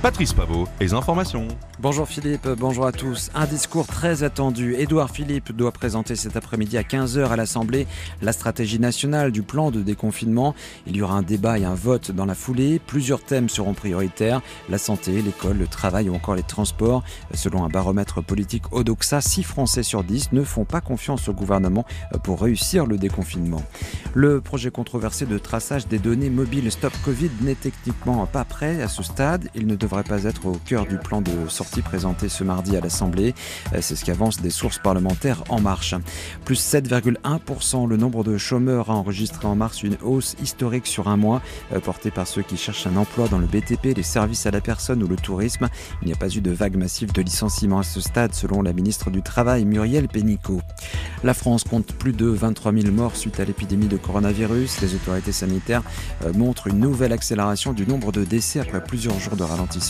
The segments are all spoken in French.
Patrice Pavot et les informations. Bonjour Philippe, bonjour à tous. Un discours très attendu. Édouard Philippe doit présenter cet après-midi à 15h à l'Assemblée la stratégie nationale du plan de déconfinement. Il y aura un débat et un vote dans la foulée. Plusieurs thèmes seront prioritaires. La santé, l'école, le travail ou encore les transports. Selon un baromètre politique Odoxa, 6 Français sur 10 ne font pas confiance au gouvernement pour réussir le déconfinement. Le projet controversé de traçage des données mobiles Stop Covid n'est techniquement pas prêt à ce stade. Il ne devrait pas être au cœur du plan de sortie présenté ce mardi à l'Assemblée. C'est ce qu'avancent des sources parlementaires En Marche. Plus 7,1%, le nombre de chômeurs a enregistré en mars une hausse historique sur un mois, portée par ceux qui cherchent un emploi dans le BTP, les services à la personne ou le tourisme. Il n'y a pas eu de vague massive de licenciements à ce stade, selon la ministre du Travail, Muriel Pénicaud. La France compte plus de 23 000 morts suite à l'épidémie de coronavirus. Les autorités sanitaires montrent une nouvelle accélération du nombre de décès après plusieurs jours de ralentissement.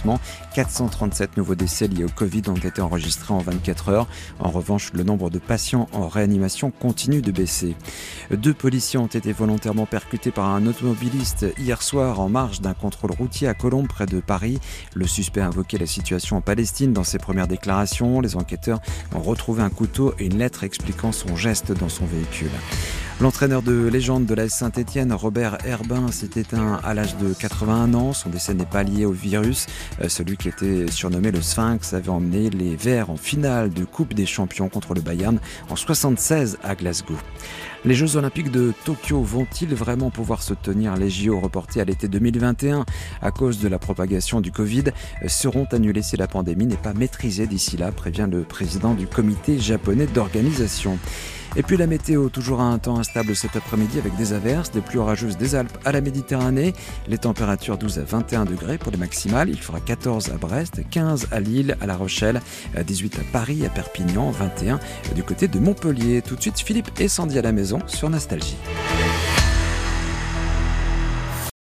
437 nouveaux décès liés au Covid ont été enregistrés en 24 heures. En revanche, le nombre de patients en réanimation continue de baisser. 2 policiers ont été volontairement percutés par un automobiliste hier soir en marge d'un contrôle routier à Colombes, près de Paris. Le suspect a invoqué la situation en Palestine dans ses premières déclarations. Les enquêteurs ont retrouvé un couteau et une lettre expliquant son geste dans son véhicule. L'entraîneur de légende de l'AS Saint-Etienne, Robert Herbin, s'est éteint à l'âge de 81 ans. Son décès n'est pas lié au virus. Celui qui était surnommé le Sphinx avait emmené les Verts en finale de Coupe des Champions contre le Bayern en 1976 à Glasgow. Les Jeux Olympiques de Tokyo vont-ils vraiment pouvoir se tenir? Les JO reportés à l'été 2021 à cause de la propagation du Covid seront annulés si la pandémie n'est pas maîtrisée d'ici là, prévient le président du comité japonais d'organisation. Et puis la météo, toujours un temps instable cet après-midi avec des averses, des pluies orageuses des Alpes à la Méditerranée. Les températures 12 à 21 degrés pour les maximales. Il fera 14 à Brest, 15 à Lille, à La Rochelle, 18 à Paris, à Perpignan, 21 du côté de Montpellier. Tout de suite, Philippe et Sandy à la maison sur Nostalgie.